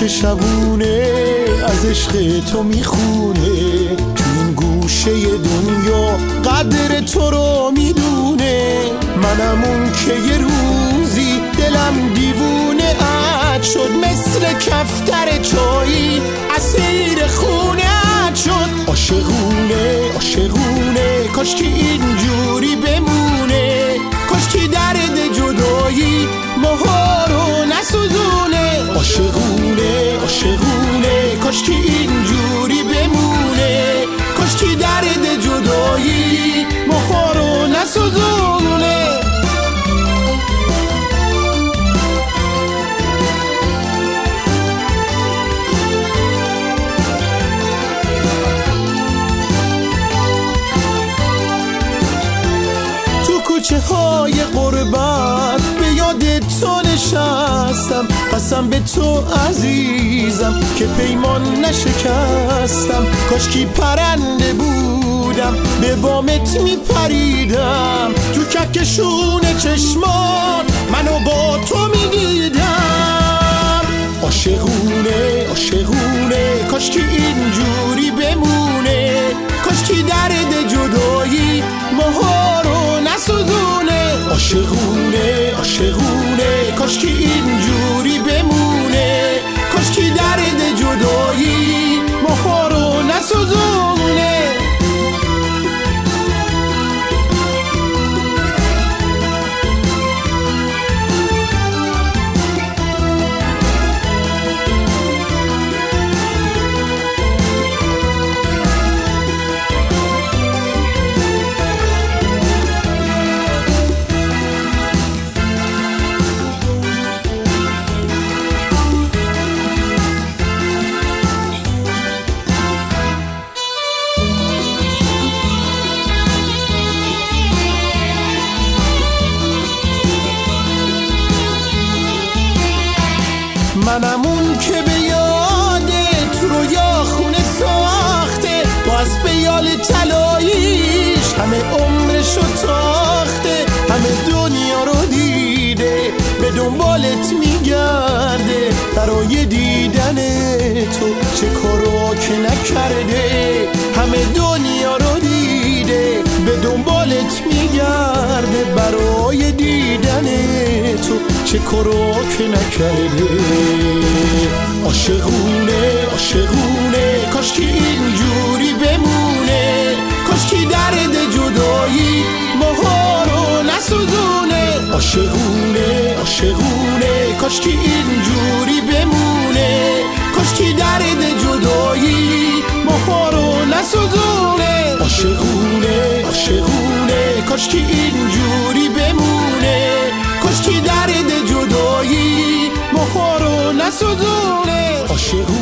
که شبونه از عشق تو میخونه، تو این گوشه دنیا قدر تو رو میدونه. منم اون که یه روزی دلم دیوونه ات شد، مثل کفتر چایی اسیر خونه ات شد. عاشقونه عاشقونه کاش که اینجوری بمونه، کاش که درد جدایی ماها رو نسوزونه. عاشقونه عاشقونه کاش که اینجوری بمونه، کاش که درد جدایی ماها رو نسوزونه. کوچه های غربت به یاد تو نشستم، قسم به تو عزیزم که پیمان نشکستم. کاش کی پرنده بودم به بامت میپریدم، تو کهکشون چشمان منو با تو میدیدم. عاشقونه عاشقونه کاش کی اینجوری بمونه، کاش کی درد جدایی ماها رو نسوزونه. عاشقونه عاشقونه کاش کی اینجوری بمونه، کاش کی درد جدایی ماها رو نسوزونه. منم اون که به یادت رویا خونه ساخته، با اسب یال طلاییش همه عمرشو تاخته. همه دنیا رو دیده به دنبالت میگرده، برای دیدن تو چه کارا که نکرده. همه دنیا رو دیده به دنبالت میگرده، برای دیدن تو چه کارا که نکرده. عاشقونه عاشقونه کاش که اینجوری بمونه، کاش که درد جدایی ماها رو نسوزونه. عاشقونه عاشقونه کاش که اینجوری بمونه، کاش که درد جدایی ماها رو نسوزونه. عاشقونه عاشقونه کاش که اینجوری بمونه، کاش که درد جدایی ماها رو نسوزونه.